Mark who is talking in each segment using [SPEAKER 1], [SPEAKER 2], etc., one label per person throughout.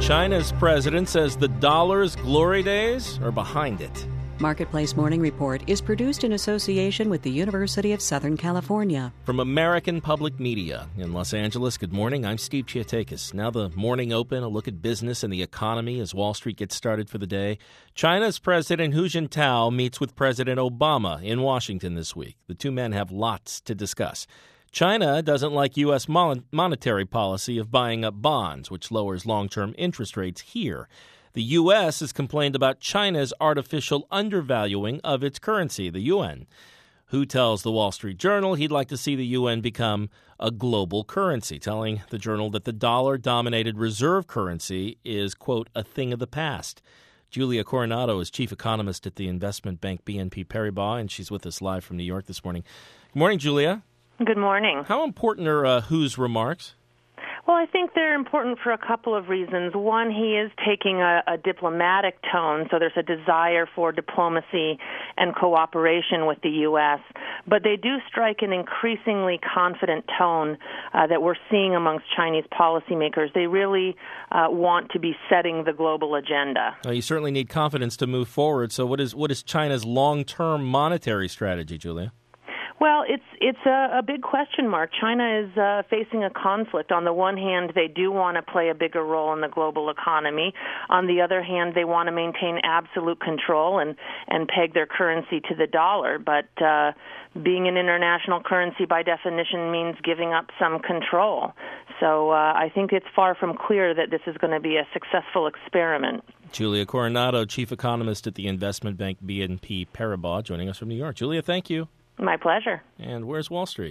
[SPEAKER 1] China's president says the dollar's glory days are behind it.
[SPEAKER 2] Marketplace Morning Report is produced in association with the University of Southern California.
[SPEAKER 1] From American Public Media in Los Angeles, good morning. I'm Steve Chiatakis. Now the morning open, a look at business and the economy as Wall Street gets started for the day. China's President Hu Jintao meets with President Obama in Washington this week. The two men have lots to discuss. China doesn't like U.S. monetary policy of buying up bonds, which lowers long-term interest rates here. The U.S. has complained about China's artificial undervaluing of its currency, the yuan. Hu tells the Wall Street Journal he'd like to see the yuan become a global currency, telling the journal that the dollar-dominated reserve currency is, quote, a thing of the past. Julia Coronado is chief economist at the investment bank BNP Paribas, and she's with us live from New York this morning. Good morning, Julia.
[SPEAKER 3] Good morning.
[SPEAKER 1] How important are Hu's remarks?
[SPEAKER 3] Well, I think they're important for a couple of reasons. One, he is taking a diplomatic tone, so there's a desire for diplomacy and cooperation with the U.S., but they do strike an increasingly confident tone that we're seeing amongst Chinese policymakers. They really want to be setting the global agenda.
[SPEAKER 1] You certainly need confidence to move forward. So what is China's long-term monetary strategy, Julia?
[SPEAKER 3] Well, it's a big question mark. China is facing a conflict. On the one hand, they do want to play a bigger role in the global economy. On the other hand, they want to maintain absolute control and peg their currency to the dollar. But being an international currency, by definition, means giving up some control. So I think it's far from clear that this is going to be a successful experiment.
[SPEAKER 1] Julia Coronado, chief economist at the investment bank BNP Paribas, joining us from New York. Julia, thank you.
[SPEAKER 3] My pleasure.
[SPEAKER 1] And where's Wall Street?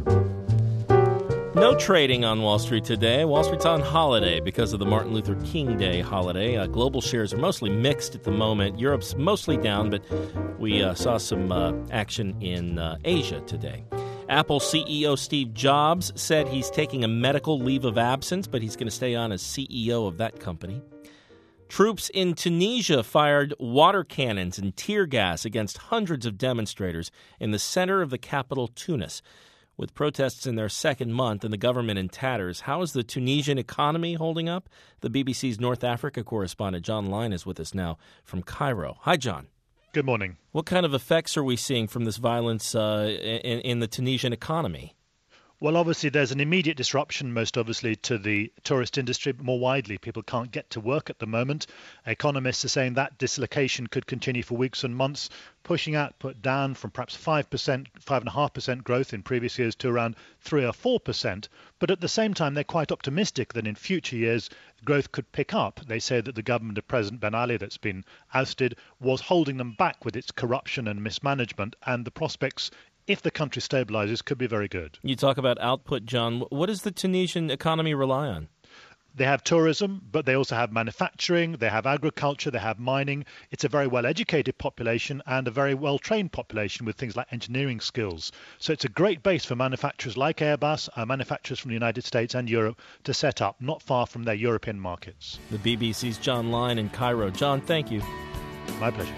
[SPEAKER 1] No trading on Wall Street today. Wall Street's on holiday because of the Martin Luther King Day holiday. Global shares are mostly mixed at the moment. Europe's mostly down, but we saw some action in Asia today. Apple CEO Steve Jobs said he's taking a medical leave of absence, but he's going to stay on as CEO of that company. Troops in Tunisia fired water cannons and tear gas against hundreds of demonstrators in the center of the capital, Tunis. With protests in their second month and the government in tatters, how is the Tunisian economy holding up? The BBC's North Africa correspondent John Line is with us now from Cairo. Hi, John.
[SPEAKER 4] Good morning.
[SPEAKER 1] What kind of effects are we seeing from this violence in the Tunisian economy?
[SPEAKER 4] Well, obviously, there's an immediate disruption, most obviously, to the tourist industry, but more widely, people can't get to work at the moment. Economists are saying that dislocation could continue for weeks and months, pushing output down from perhaps 5%, 5.5% growth in previous years to around 3 or 4%. But at the same time, they're quite optimistic that in future years, growth could pick up. They say that the government of President Ben Ali that's been ousted was holding them back with its corruption and mismanagement, and the prospects, if the country stabilizes, could be very good.
[SPEAKER 1] You talk about output, John. What does the Tunisian economy rely on?
[SPEAKER 4] They have tourism, but they also have manufacturing, they have agriculture, they have mining. It's a very well-educated population and a very well-trained population with things like engineering skills. So it's a great base for manufacturers like Airbus, manufacturers from the United States and Europe, to set up, not far from their European markets.
[SPEAKER 1] The BBC's John Line in Cairo. John, thank you.
[SPEAKER 4] My pleasure.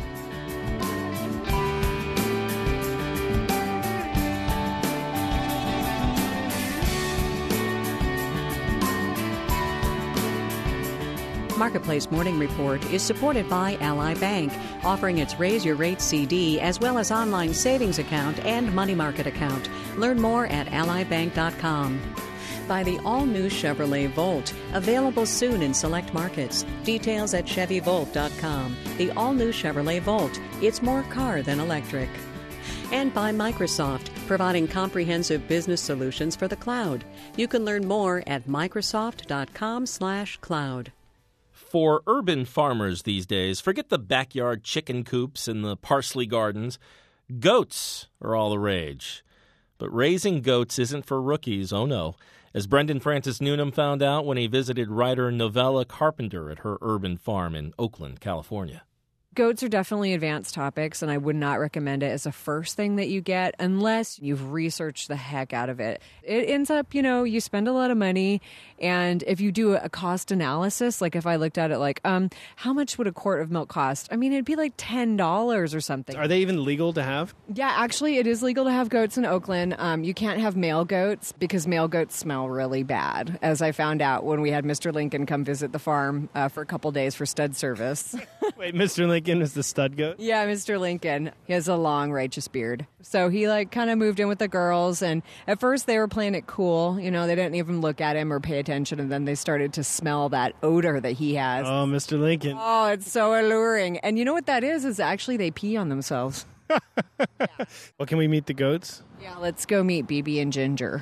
[SPEAKER 2] Marketplace Morning Report is supported by Ally Bank, offering its Raise Your Rate CD as well as online savings account and money market account. Learn more at allybank.com. By the all-new Chevrolet Volt, available soon in select markets. Details at chevyvolt.com. The all-new Chevrolet Volt. It's more car than electric. And by Microsoft, providing comprehensive business solutions for the cloud. You can learn more at microsoft.com/cloud.
[SPEAKER 1] For urban farmers these days, forget the backyard chicken coops and the parsley gardens. Goats are all the rage. But raising goats isn't for rookies, oh no. As Brendan Francis Newnham found out when he visited writer Novella Carpenter at her urban farm in Oakland, California.
[SPEAKER 5] Goats are definitely advanced topics, and I would not recommend it as a first thing that you get unless you've researched the heck out of it. It ends up, you spend a lot of money, and if you do a cost analysis, like if I looked at it like, how much would a quart of milk cost? I mean, it'd be like $10 or something.
[SPEAKER 6] Are they even legal to have?
[SPEAKER 5] Yeah, actually, it is legal to have goats in Oakland. You can't have male goats because male goats smell really bad, as I found out when we had Mr. Lincoln come visit the farm for a couple days for stud service.
[SPEAKER 6] Wait, Mr. Lincoln is the stud goat?
[SPEAKER 5] Yeah, Mr. Lincoln. He has a long, righteous beard. So he kind of moved in with the girls, and at first they were playing it cool. They didn't even look at him or pay attention, and then they started to smell that odor that he has.
[SPEAKER 6] Oh, Mr. Lincoln.
[SPEAKER 5] Oh, it's so alluring. And you know what that is actually they pee on themselves. Yeah.
[SPEAKER 6] Well, can we meet the goats?
[SPEAKER 5] Yeah, let's go meet BB and Ginger.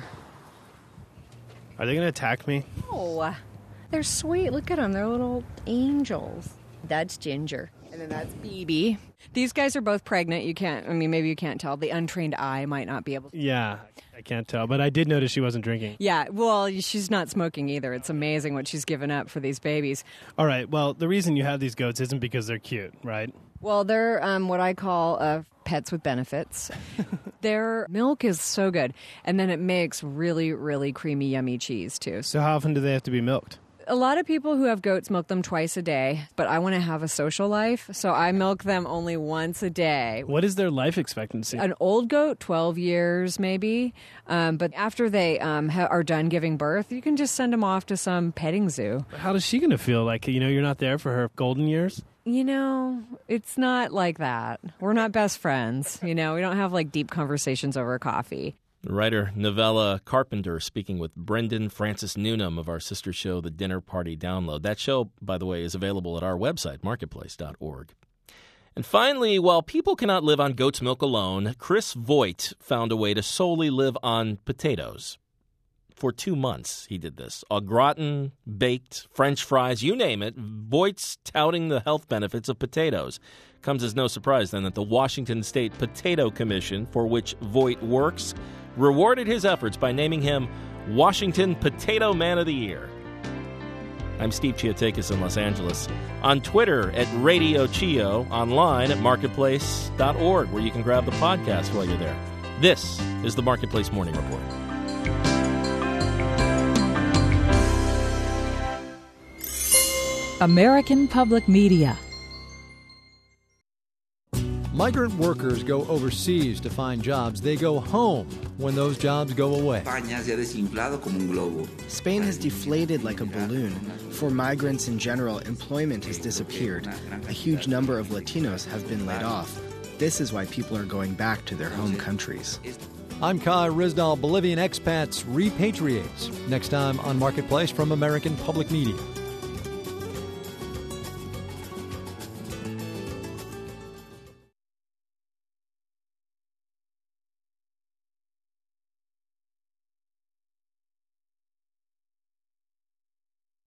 [SPEAKER 6] Are they going to attack me?
[SPEAKER 5] Oh, they're sweet. Look at them. They're little angels. That's Ginger. And then that's BB. These guys are both pregnant. Maybe you can't tell. The untrained eye might not be able to.
[SPEAKER 6] Yeah, I can't tell. But I did notice she wasn't drinking.
[SPEAKER 5] Yeah, well, she's not smoking either. It's amazing what she's given up for these babies.
[SPEAKER 6] All right, well, the reason you have these goats isn't because they're cute, right?
[SPEAKER 5] Well, they're what I call pets with benefits. Their milk is so good. And then it makes really, really creamy, yummy cheese, too.
[SPEAKER 6] So how often do they have to be milked?
[SPEAKER 5] A lot of people who have goats milk them twice a day, but I want to have a social life, so I milk them only once a day.
[SPEAKER 6] What is their life expectancy?
[SPEAKER 5] An old goat, 12 years maybe, but after they are done giving birth, you can just send them off to some petting zoo.
[SPEAKER 6] How is she going to feel? Like, you're not there for her golden years?
[SPEAKER 5] It's not like that. We're not best friends. We don't have deep conversations over coffee.
[SPEAKER 1] Writer Novella Carpenter speaking with Brendan Francis Newnham of our sister show, The Dinner Party Download. That show, by the way, is available at our website, marketplace.org. And finally, while people cannot live on goat's milk alone, Chris Voigt found a way to solely live on potatoes. For 2 months, he did this. Au gratin, baked, French fries, you name it. Voigt's touting the health benefits of potatoes. Comes as no surprise, then, that the Washington State Potato Commission, for which Voigt works, rewarded his efforts by naming him Washington Potato Man of the Year. I'm Steve Chiotakis in Los Angeles. On Twitter at Radio Chio, online at marketplace.org, where you can grab the podcast while you're there. This is the Marketplace Morning Report.
[SPEAKER 7] American Public Media.
[SPEAKER 8] Migrant workers go overseas to find jobs. They go home when those jobs go away.
[SPEAKER 9] Spain has deflated like a balloon. For migrants in general, employment has disappeared. A huge number of Latinos have been laid off. This is why people are going back to their home countries.
[SPEAKER 8] I'm Kai Rizdal. Bolivian expats repatriates. Next time on Marketplace from American Public Media.